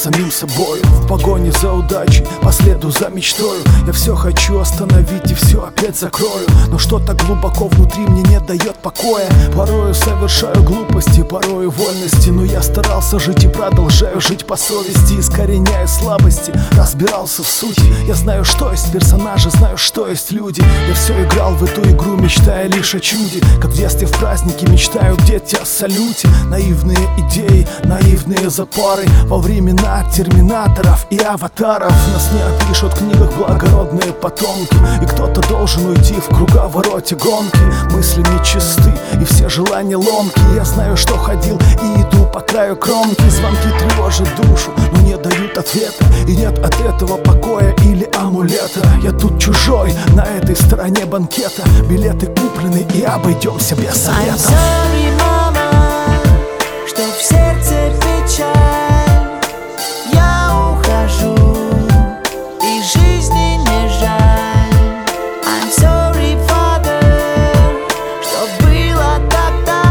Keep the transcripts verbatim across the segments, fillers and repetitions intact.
самим собою. В погоне за удачей, по следу за мечтою. Я все хочу остановить и все опять закрою. Но что-то глубоко внутри мне не дает покоя. Порою совершаю глупости, порою вольности. Но я старался жить и продолжаю жить по совести, искореняя слабости, разбирался в сути. Я знаю, что есть персонажи, знаю, что есть люди. Я все играл в эту игру, мечтая лишь о чуде. Как в детстве в празднике мечтают дети о салюте. Наивные идеи, наивные запары во времена терминаторов и аватаров. Нас не опишут в книгах благородные потомки. И кто-то должен уйти в круговороте гонки. Мысли нечисты и все желания ломки. Я знаю, что ходил и иду по краю кромки. Звонки тревожат душу, но не дают ответа. И нет от этого покоя или амулета. Я тут чужой, на этой стороне банкета. Билеты куплены и обойдемся без советов. I'm sorry, мама, что в сердце печаль. Я ухожу, и жизни не жаль. I'm sorry, father, что было тогда.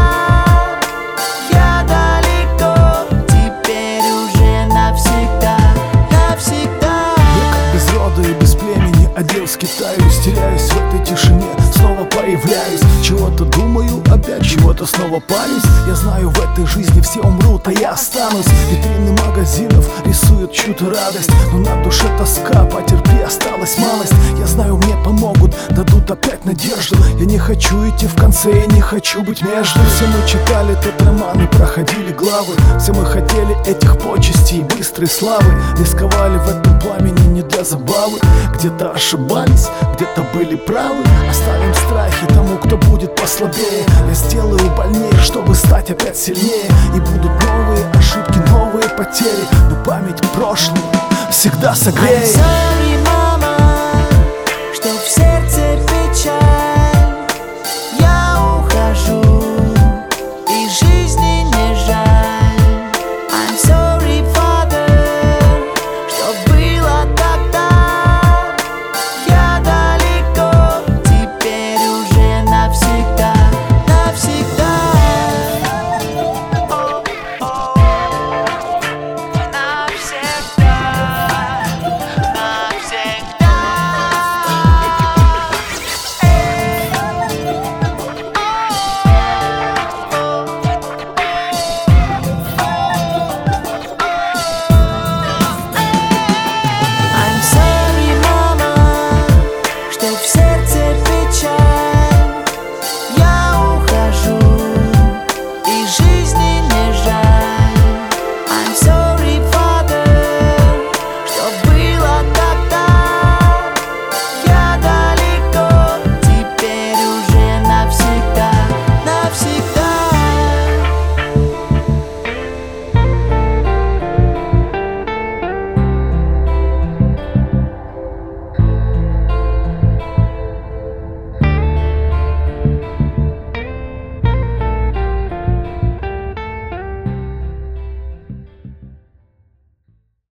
Я далеко, теперь уже навсегда, навсегда. Я как без рода и без племени, один скитаюсь, теряюсь в этой тишине, снова появляюсь. Чего-то думаю, опять чего-то снова парюсь. Я знаю, в этой жизни все умрут, а я останусь. Витрины магазинов рисуют чью-то радость, но на душе тоска, потерпи, осталась малость. Я знаю, мне помогут, дадут опять надежду. Я не хочу идти в конце, я не хочу быть между. Все мы читали тот роман и проходили главы. Все мы хотели этих почестей и быстрой славы. Рисковали в этом пламени не для забавы. Где-то ошибались, где-то были правы. Оставим страхи тому, кто будет послабее. Я сделаю больнее, чтобы стать опять сильнее. И будут новые ошибки, новые потери, но память прошлого всегда согреет. I'm sorry,